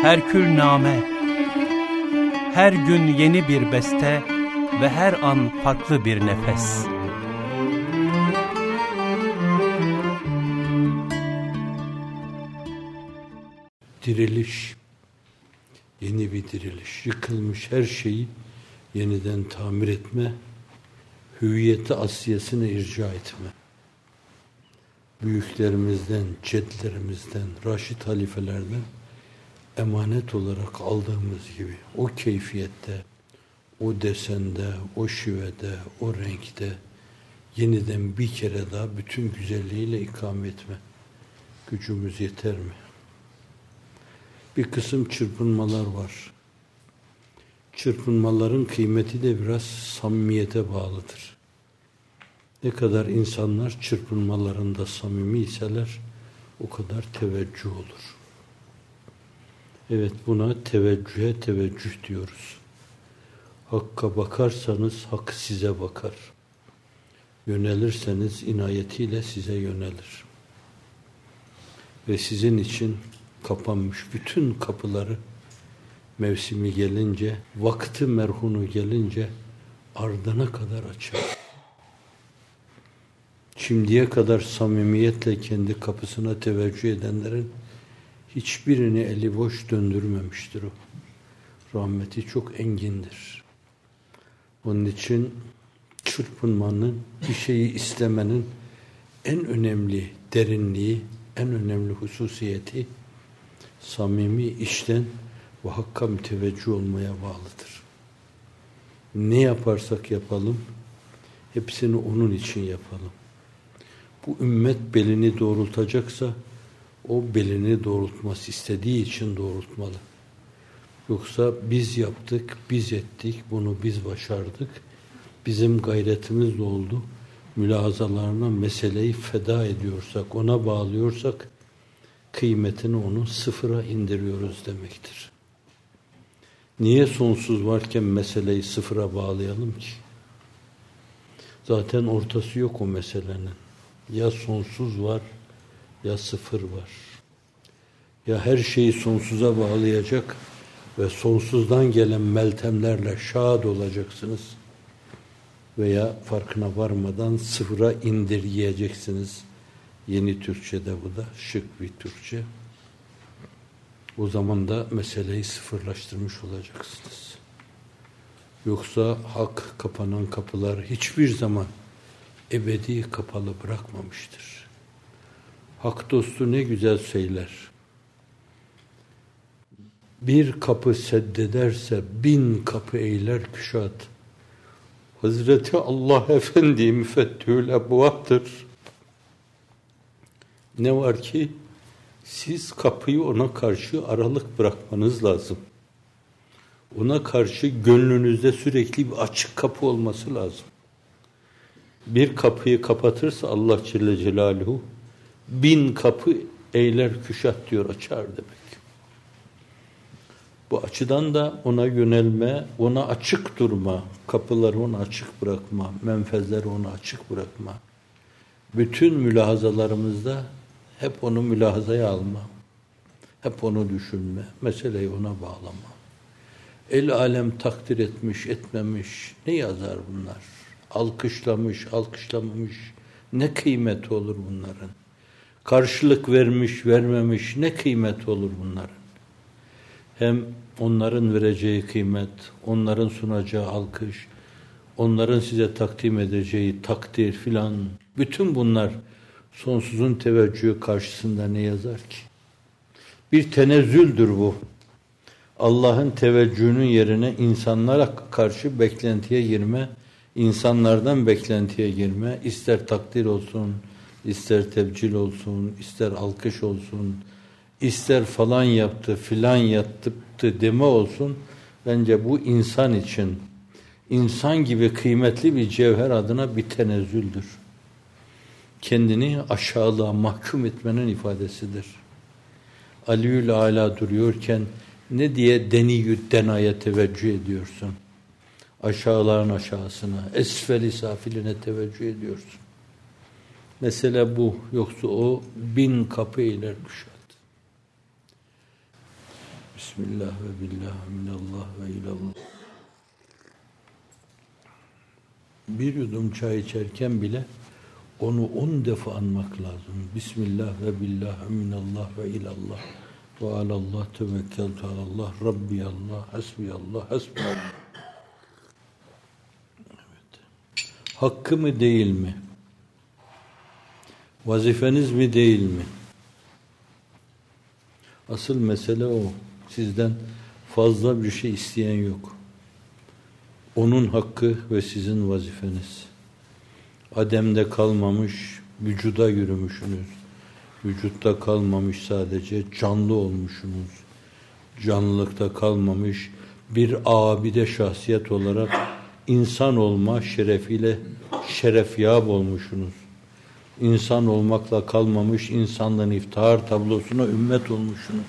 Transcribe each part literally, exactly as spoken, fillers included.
herkülname, her gün yeni bir beste ve her an farklı bir nefes. Diriliş, yeni bir diriliş, yıkılmış her şeyi yeniden tamir etme, hüviyeti asliyesine irca etme. Büyüklerimizden, cedlerimizden, Raşid halifelerden emanet olarak aldığımız gibi o keyfiyette, o desende, o şivede, o renkte yeniden bir kere daha bütün güzelliğiyle ikame etme gücümüz yeter mi? Bir kısım çırpınmalar var. Çırpınmaların kıymeti de biraz samimiyete bağlıdır. Ne kadar insanlar çırpınmalarında samimi iseler o kadar teveccüh olur. Evet, buna teveccühe teveccüh diyoruz. Hakka bakarsanız Hak size bakar. Yönelirseniz inayetiyle size yönelir. Ve sizin için kapanmış bütün kapıları mevsimi gelince, vakti merhunu gelince ardına kadar açar. Şimdiye kadar samimiyetle kendi kapısına teveccüh edenlerin hiçbirini eli boş döndürmemiştir o. Rahmeti çok engindir. Onun için çırpınmanın, bir şeyi istemenin en önemli derinliği, en önemli hususiyeti samimi işten ve hakka müteveccüh olmaya bağlıdır. Ne yaparsak yapalım, hepsini onun için yapalım. Bu ümmet belini doğrultacaksa, o belini doğrultması istediği için doğrultmalı. Yoksa biz yaptık, biz ettik, bunu biz başardık, bizim gayretimiz de oldu, mülahazalarına meseleyi feda ediyorsak, ona bağlıyorsak, kıymetini onun sıfıra indiriyoruz demektir. Niye sonsuz varken meseleyi sıfıra bağlayalım ki? Zaten ortası yok o meselenin. Ya sonsuz var, ya sıfır var. Ya her şeyi sonsuza bağlayacak ve sonsuzdan gelen meltemlerle şad olacaksınız veya farkına varmadan sıfıra indirgeyeceksiniz. Yeni Türkçe'de bu da şık bir Türkçe. O zaman da meseleyi sıfırlaştırmış olacaksınız. Yoksa hak kapanan kapılar hiçbir zaman ebedi kapalı bırakmamıştır. Hak dostu ne güzel söyler. Bir kapı seddederse bin kapı eyler küşat. Hazreti Allah Efendi müfettihül ebvaptır. Ne var ki siz kapıyı ona karşı aralık bırakmanız lazım. Ona karşı gönlünüzde sürekli bir açık kapı olması lazım. Bir kapıyı kapatırsa Allah Celle Celaluhu bin kapı eyler küşat diyor, açar demek. Bu açıdan da ona yönelme, ona açık durma, kapıları ona açık bırakma, menfezleri ona açık bırakma. Bütün mülahazalarımızda hep onu mülahazaya alma, hep onu düşünme, meseleyi ona bağlama. El alem takdir etmiş, etmemiş, ne yazar bunlar? Alkışlamış, alkışlamamış, ne kıymeti olur bunların? Karşılık vermiş, vermemiş, ne kıymeti olur bunların? Hem onların vereceği kıymet, onların sunacağı alkış, onların size takdim edeceği takdir filan, bütün bunlar sonsuzun teveccühü karşısında ne yazar ki? Bir tenezzüldür bu. Allah'ın teveccühünün yerine insanlara karşı beklentiye girme, insanlardan beklentiye girme, ister takdir olsun, ister tebcil olsun, ister alkış olsun, ister falan yaptı, filan yaptı deme olsun, bence bu insan için, insan gibi kıymetli bir cevher adına bir tenezzüldür. Kendini aşağılığa mahkum etmenin ifadesidir. Aliül Ala duruyorken ne diye deniyü denaya teveccüh ediyorsun? Aşağıların aşağısına, esfeli safiline teveccüh ediyorsun. Mesele bu. Yoksa o bin kapı eyler kuşat. Bismillah ve billah, minallah ve ilallah. Bir yudum çay içerken bile onu on defa anmak lazım. Bismillah ve billah, minallah ve ilallah. Ve alallah tevekkeltu alallah, Rabbiyallah, hasbiyallah, hasbiyallah. Evet. Hakkı mı değil mi? Vazifeniz mi değil mi? Asıl mesele o. Sizden fazla bir şey isteyen yok. Onun hakkı ve sizin vazifeniz. Adem'de kalmamış, vücuda yürümüşsünüz. Vücutta kalmamış sadece, canlı olmuşsunuz. Canlılıkta kalmamış, bir abide şahsiyet olarak insan olma şerefiyle şerefyab olmuşsunuz. İnsan olmakla kalmamış, insanlığın iftihar tablosuna ümmet olmuşsunuz.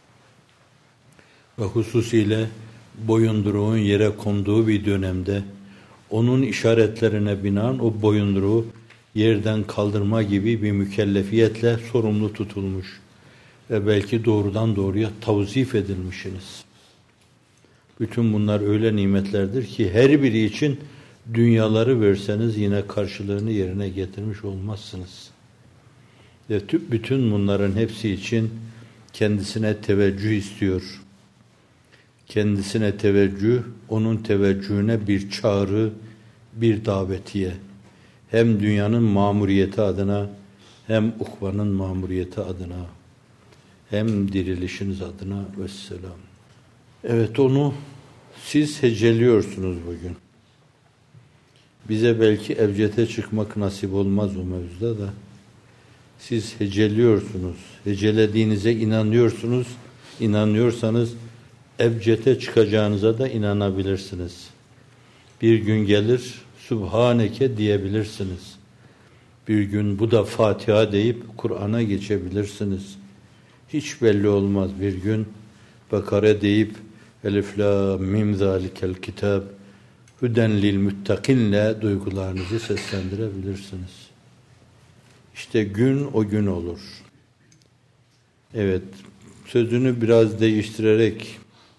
Ve hususiyle boyunduruğun yere konduğu bir dönemde onun işaretlerine binaen o boyunduruğu yerden kaldırma gibi bir mükellefiyetle sorumlu tutulmuş ve belki doğrudan doğruya tavzif edilmişsiniz. Bütün bunlar öyle nimetlerdir ki her biri için dünyaları verseniz yine karşılığını yerine getirmiş olmazsınız. Ve bütün bunların hepsi için kendisine teveccüh istiyor. Kendisine teveccüh, onun teveccühüne bir çağrı, bir davetiye. Hem dünyanın mamuriyeti adına, hem ukvanın mamuriyeti adına, hem dirilişiniz adına vesselam. Evet, onu siz heceliyorsunuz bugün. Bize belki ebcede çıkmak nasip olmaz o mevzuda da. Siz heceliyorsunuz. Hecelediğinize inanıyorsunuz. İnanıyorsanız ebcede çıkacağınıza da inanabilirsiniz. Bir gün gelir Subhaneke diyebilirsiniz. Bir gün bu da Fatiha deyip Kur'an'a geçebilirsiniz. Hiç belli olmaz. Bir gün Bakara deyip Elif la mim zalikel kitab hüden lil muttakinle duygularınızı seslendirebilirsiniz. İşte gün o gün olur. Evet, sözünü biraz değiştirerek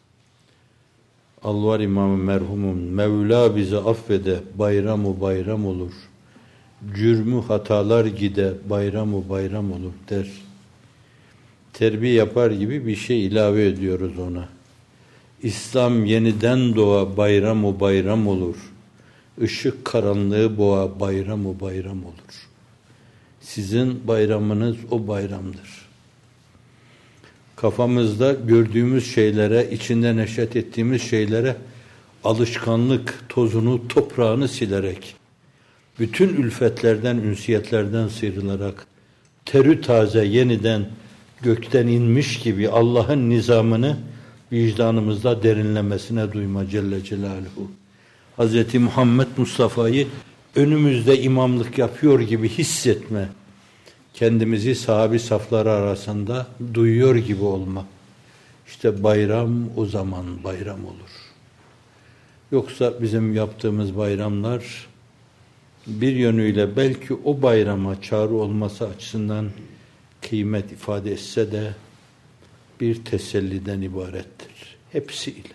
Alvar İmam-ı merhumun Mevla bizi affede bayram-ı bayram olur. Cürmü hatalar gide bayram-ı bayram olur der. Terbiye yapar gibi bir şey ilave ediyoruz ona. İslam yeniden doğa bayram-ı bayram olur. Işık karanlığı boğa bayram-ı bayram olur. Sizin bayramınız o bayramdır. Kafamızda gördüğümüz şeylere, içinde neşet ettiğimiz şeylere alışkanlık tozunu, toprağını silerek, bütün ülfetlerden, ünsiyetlerden sıyrılarak, terü taze yeniden gökten inmiş gibi Allah'ın nizamını vicdanımızda derinlemesine duyma Celle Celaluhu. Hz. Muhammed Mustafa'yı önümüzde imamlık yapıyor gibi hissetme. Kendimizi sahabi safları arasında duyuyor gibi olma. İşte bayram o zaman bayram olur. Yoksa bizim yaptığımız bayramlar bir yönüyle belki o bayrama çağrı olması açısından kıymet ifade etse de bir teselliden ibarettir. Hepsiyle.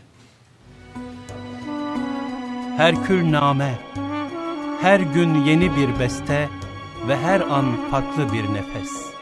Herkülname, her gün yeni bir beste ve her an farklı bir nefes.